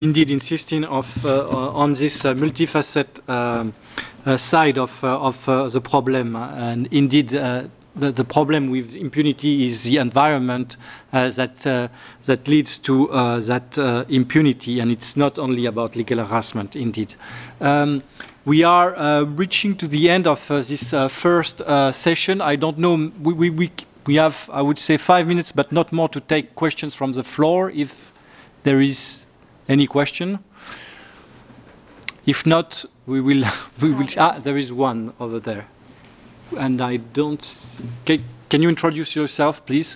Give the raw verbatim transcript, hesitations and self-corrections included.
indeed insisting of, uh, on this uh, multifaceted um, uh, side of, uh, of uh, the problem. And indeed, uh, the, the problem with impunity is the environment uh, that, uh, that leads to uh, that uh, impunity. And it's not only about legal harassment, indeed. Um, we are uh, reaching to the end of uh, this uh, first uh, session. I don't know, we, we, we, we have, I would say, five minutes, but not more to take questions from the floor, if there is any question? If not, we will. We will. Ah, there is one over there, and I don't. Can, can you introduce yourself, please?